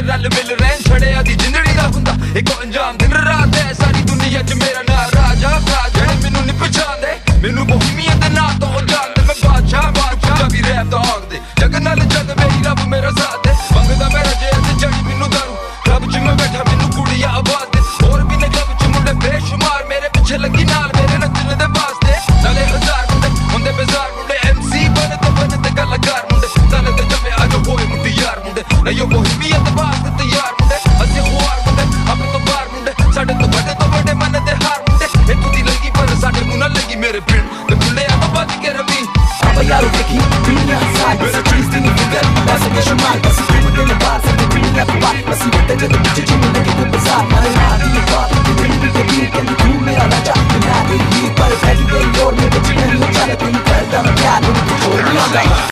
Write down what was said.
रल मिल रहे छड़िया दी जिंदड़ी दा हुंदा इको अंजाम दिन रात है सारी दुनिया च मेरा नाम राजा राजा मैनू नहीं पछाणदे मैनू बोहिमिया दे नाम तो जानदे मैं बादशाह बादशाह भी रैप दा आखदे जग नाल जग मेरी रब मेरा साथ दे मंगदा मेरा जेल ते चढ़ी मैनू दारू क्लब च मैं बैठा मैनू कुड़िया आवाज दे और भी ने क्लब च मुंडे बेशुमार मेरे पीछे लगी नाल मेरे नचने दे वास्ते नाले हजार मुंडे हुंदे बेजार मुंडे MC बने ते कलाकार मुंडे नाले ते जमे आज होए मुंडे यार मुंडे नहीं बोहिमिया दे वास्ते तैयार मुंडे असी खुआर मुंडे अपने तो बार मुंडे साडे तो बड़े मन दे हार मुंडे इत्थों दी लगी पर साडे मुंह ना लगी मेरे पिंड ते खुले आ बच के Ravi I'm a yellow Ricky, being outside, but I trees didn't forget. That's a mission, right?